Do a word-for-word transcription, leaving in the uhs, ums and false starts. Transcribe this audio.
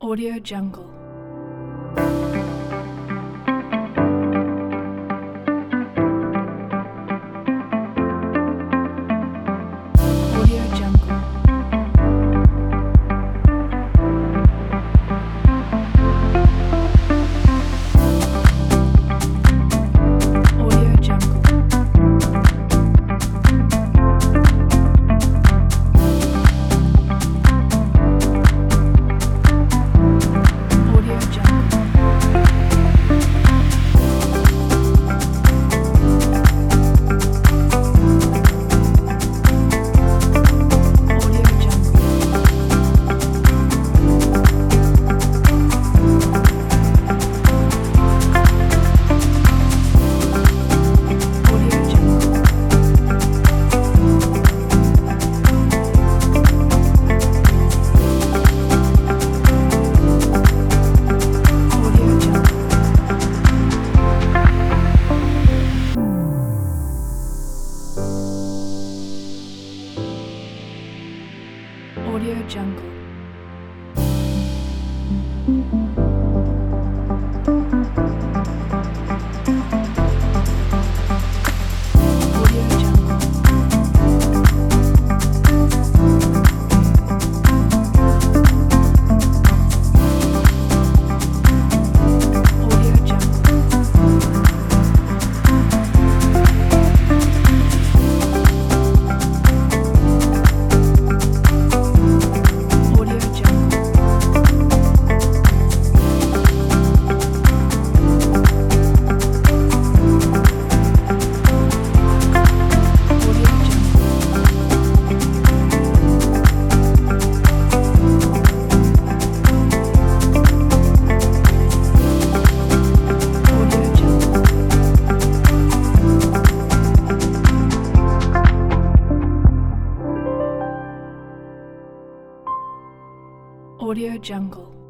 Audio Jungle. Audio Jungle. Audio Jungle. Audio Jungle. Audio Jungle. Audio Jungle. Audio Jungle. Audio Jungle. Audio Jungle. Audio Jungle. Audio Jungle. Audio Jungle. Audio Jungle. Audio Jungle.